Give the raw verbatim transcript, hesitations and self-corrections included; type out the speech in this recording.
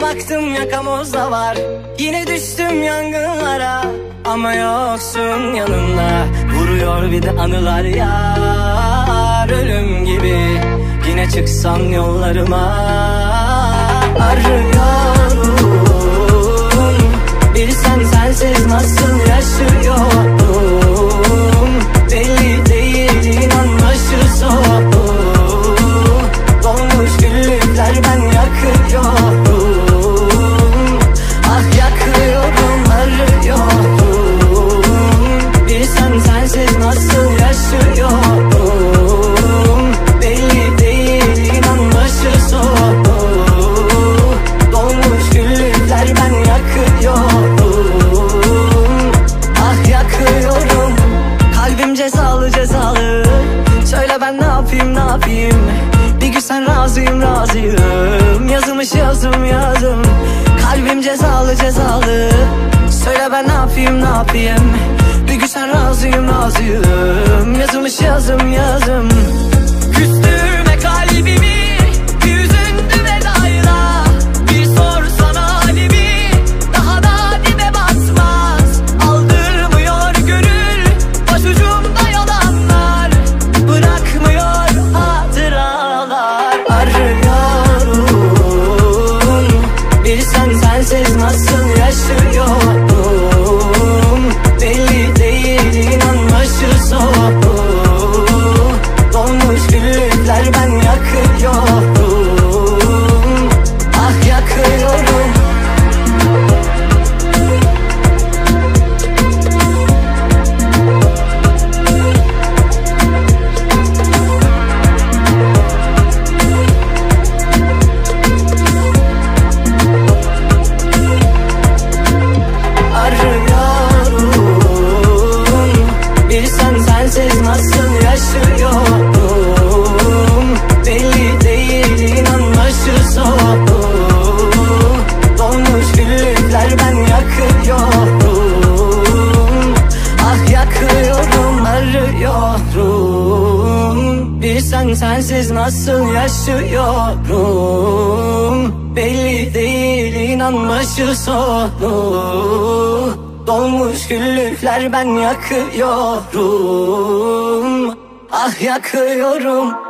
baktım yakamozda var. Yine düştüm yangınlara, ama yoksun yanımda. Vuruyor bir de anılar yar, ölüm gibi. Yine çıksam yollarıma arıyorum. Bir sen sensiz nasıl yaşıyorum, belli değil inan başı soğuk. Dolmuş güllükler ben yakıyorum. Ah yakıyorum, arıyorum. Bir sen sensiz nasıl yaşıyorum, belli değil inan başı soğuk. Dolmuş güllükler ben yakıyorum. Ah yakıyorum. Kalbim cezalı cezalı, söyle ben ne yapayım ne yapayım. Bir gün sen razıyım razıyım, yazılmış yazım yazım. Kalbim cezalı cezalı, söyle ben ne yapayım ne yapayım. Bir gün sen razıyım razıyım, yazılmış yazım yazım. Küstürme kalbimi, bir üzüntü vedayla. Bir sorsana halimi, daha da dibe batmaz. Aldırmıyor gönül, başucumda yalanlar. Bırakmıyor hatıralar. Arıyorum, bir sen sensiz nasıl yaşıyorum, belli değil inan başı soğuk. Dolmuş güllükler ben yakıyorum. Ah yakıyorum. Sensiz nasıl yaşıyorum, belli değil inan başı soğuk. Dolmuş güllükler ben yakıyorum. Ah yakıyorum, arıyorum. Bir sen sensiz nasıl yaşıyorum, belli değil inan başı soğuk. Dolmuş güllükler ben yakıyorum. Ah yakıyorum.